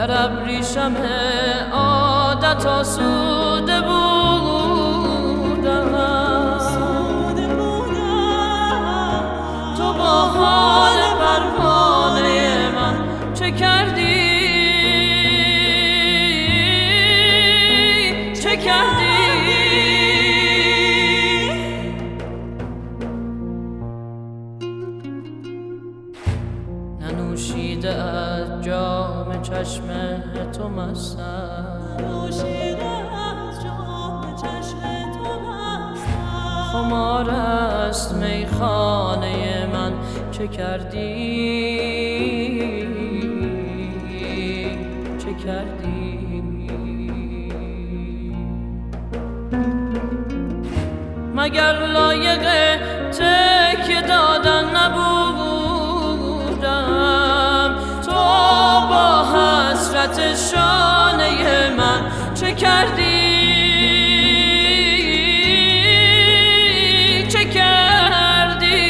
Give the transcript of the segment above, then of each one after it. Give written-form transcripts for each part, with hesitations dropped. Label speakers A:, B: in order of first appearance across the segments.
A: در ابریشم عادت آسوده بودم، تو با حال پروانه من چه کردی؟ چه کردی؟ ننوشیده از جام چشم تو مستم، خمار است میخانه من چه کردی؟ چه کردی؟ مگر لایق تکیه دادن نبودم؟ تو با حسرت شانه من چه کردی؟ چه کردی؟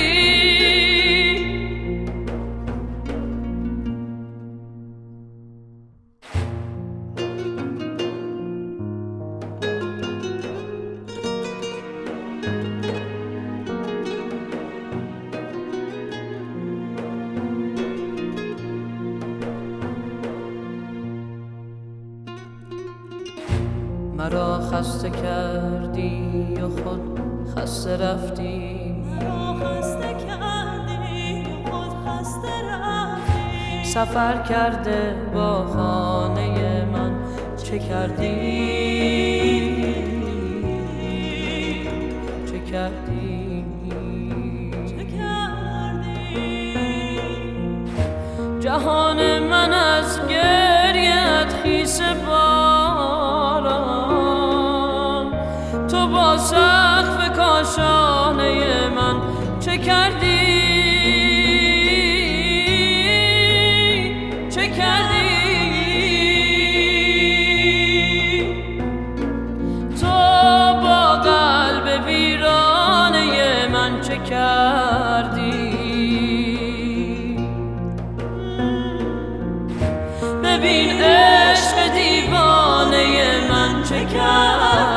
A: مرا خسته کردی و خود خسته رفتی، سفر کرده با خانه من چه کردی؟ چه کردی؟ جهان من از گریت خیس باران، تو با سقف کاشانه من چه کردی؟ چه کردی؟ تو با قلب ویرانه من چه کردی؟ ببین عشق دیوانه من چه کردی؟